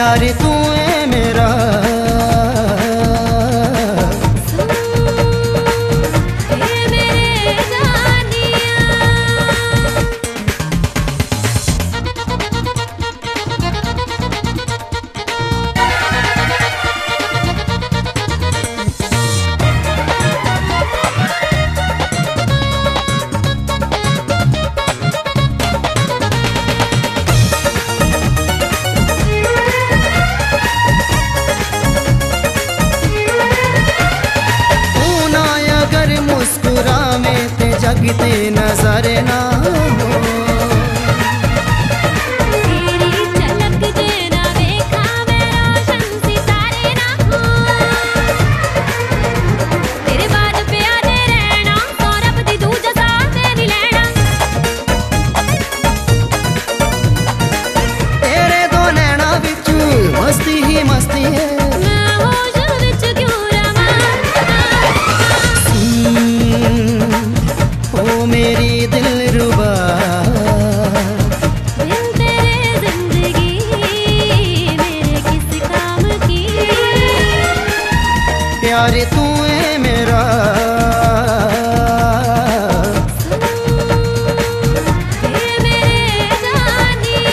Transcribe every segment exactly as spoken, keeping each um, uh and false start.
प्यार तू है मेरा। जगते नजर ना हो तेरी झलक देना देखा मैं रोशन सितारे ना हो। तेरे बाद प्यारे रहना सौरभ दी दूजा साथ नहीं लेना। तेरे दो नैना बिच मस्ती ही मस्ती है। मैं होश विच क्यों रवां ओ मेरी दिलरुबा, बिन तेरे जिंदगी मेरे किस काम की। प्यार तू है मेरा। ये मेरे जानिया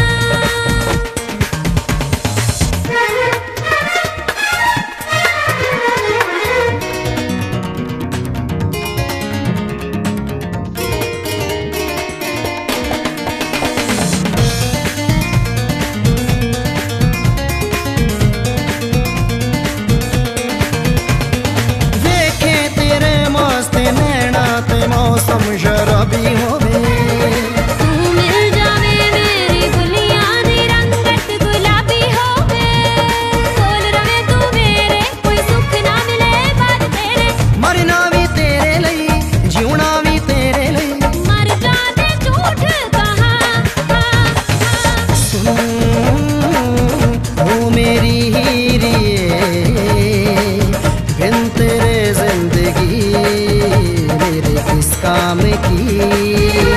मौसम शराबी होवे, तू मिल जावे मेरी गुलियां दी रंगत गुलाबी होवे। कोल रवे तू मेरे कोई सुख ना मिले बाद तेरे। मरना भी तेरे लई जीना भी तेरे लई। मर जाते झूठ कहा सुन ओ मेरी हीरिए, बिन तेरे जिंदगी मेरे किस काम की।